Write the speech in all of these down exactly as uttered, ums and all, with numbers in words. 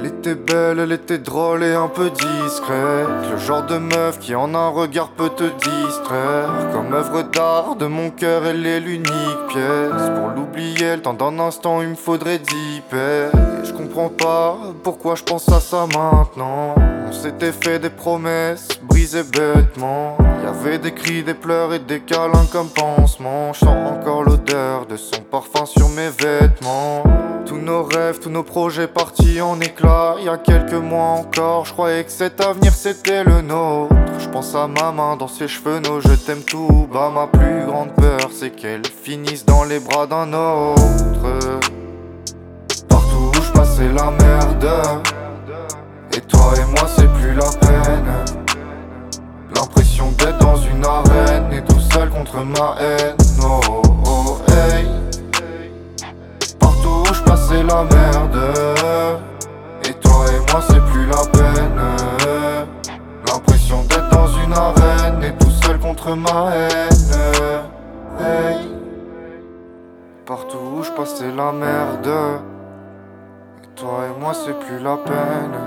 Elle était belle, elle était drôle et un peu discrète. Le genre de meuf qui en un regard peut te distraire. Comme œuvre d'art de mon cœur, elle est l'unique pièce. Pour l'oublier, le temps d'un instant, il me faudrait dix paires. Et je comprends pas pourquoi je pense à ça maintenant. On s'était fait des promesses, brisées bêtement. Y'avait des cris, des pleurs et des câlins comme pansement. Je sens encore l'odeur de son parfum sur mes vêtements. Tous nos rêves, tous nos projets partis en éclats. Il y a quelques mois encore, je croyais que cet avenir c'était le nôtre. Je pense à ma main dans ses cheveux, nos je t'aime tout bas. Ma plus grande peur c'est qu'elle finisse dans les bras d'un autre. Partout où je passe c'est la merde. Et toi et moi c'est plus la peine. L'impression d'être dans une arène et tout seul contre ma haine. Oh oh hey. Partout où je passe c'est la merde. Et toi et moi c'est plus la peine. L'impression d'être dans une arène et tout seul contre ma haine. Hey. Partout où je passe c'est la merde. Et toi et moi c'est plus la peine.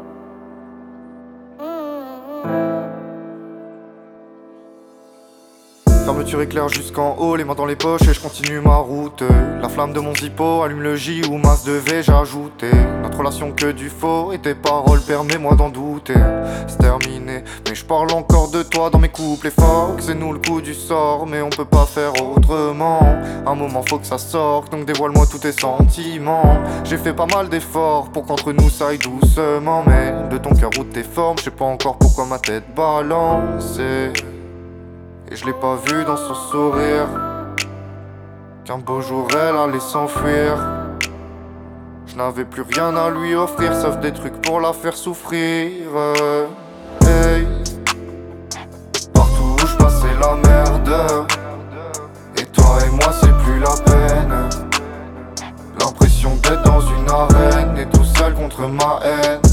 Fermeture éclair jusqu'en haut, les mains dans les poches et je continue ma route. La flamme de mon zippo allume le J ou masse de V, j'ai ajouté. Notre relation que du faux et tes paroles, permets-moi d'en douter. C'est terminé, mais je parle encore de toi dans mes couplets forts. C'est nous le coup du sort, mais on peut pas faire autrement. Un moment faut que ça sorte, donc dévoile-moi tous tes sentiments. J'ai fait pas mal d'efforts pour qu'entre nous ça aille doucement. Mais de ton cœur ou de tes formes, je sais pas encore pourquoi ma tête balance. Et je l'ai pas vu dans son sourire qu'un beau jour elle allait s'enfuir. Je n'avais plus rien à lui offrir sauf des trucs pour la faire souffrir. Hey. Partout où je passe c'est la merde. Et toi et moi c'est plus la peine. L'impression d'être dans une arène et tout seul contre ma haine.